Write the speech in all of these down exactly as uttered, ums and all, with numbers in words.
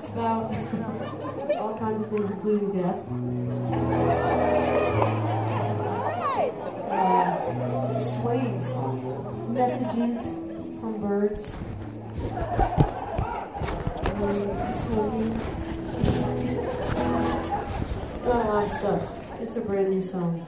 It's about all kinds of things, including death. Uh, it's a swaying song. Messages from birds. Um, smoking. It's about a lot of stuff. It's a brand new song.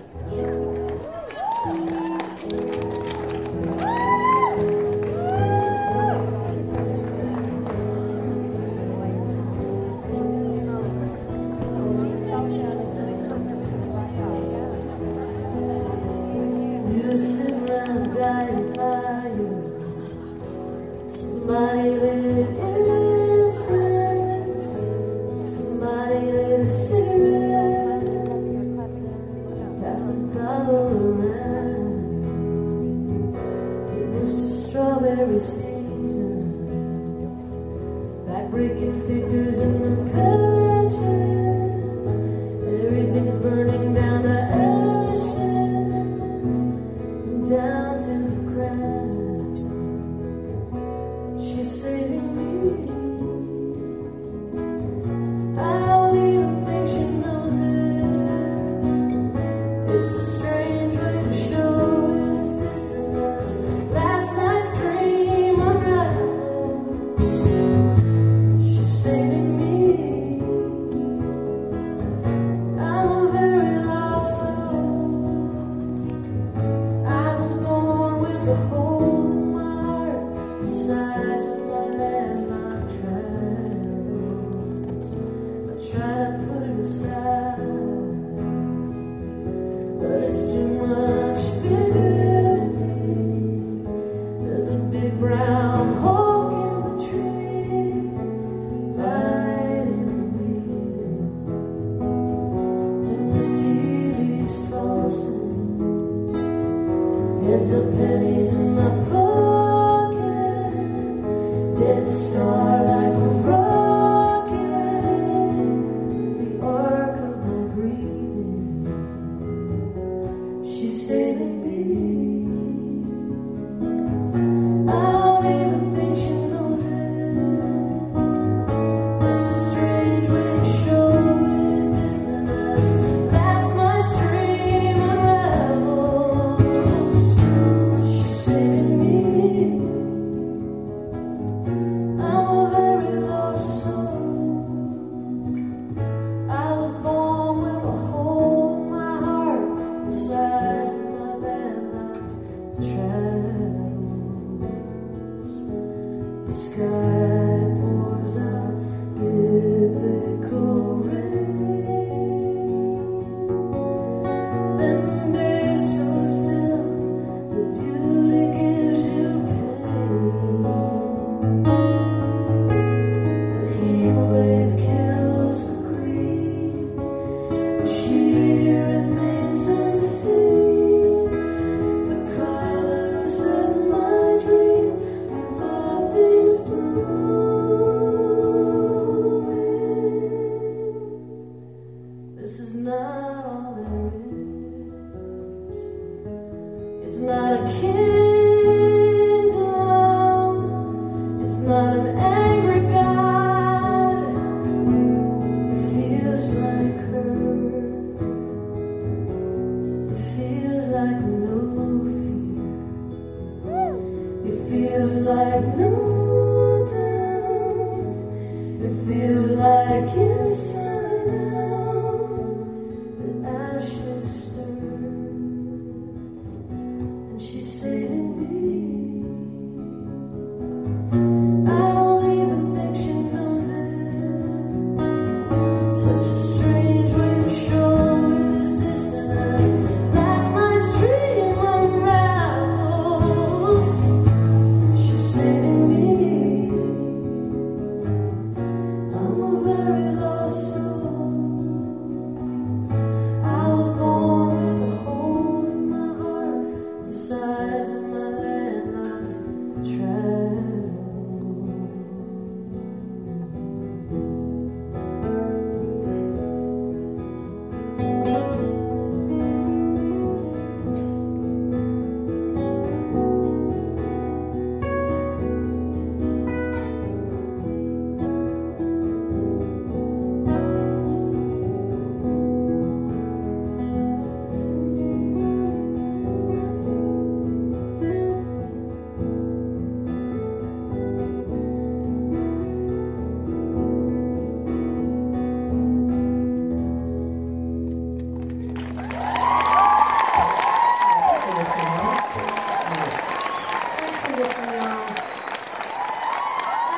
You sit around dying fire. Somebody lit incense. Somebody lit a cigarette. Passed the bottle around. It was just strawberry season. Backbreaking figures in the pensions. Everything is burning down to ashes. Down to the ground. She's saving me. I don't even think she knows it. It's a strange way to show it as distant as last night's dream unravels. She's saving me. I'm a very lost soul. The hole in my heart, the size of my landmark travels. I try to put it aside, but it's too much bigger than me. There's a big brown hole in the tree, lighting and leaving, and this T V's tossing. Heads of pennies in my pocket, dead star like a rocket, the arc of my breathing. She's saving me. I don't even think she knows it. It's a strange way to show it as distant as last night's dream unravels. The sky pours out biblical rain. Then days so still, the beauty gives you pain. The heat wave kills the green, and she remains unseen. The colors of my dream with all things blooming. This is not all there is. It's not a kingdom. It's not an angry God. It feels like her. It feels like no fear. It feels like no doubt. It feels like inside out the ashes stir, and she's saving me. I don't even think she knows it. Such a strange way to show it as distant as last night's dream unravels. She's saving me. I'm a very lost soul.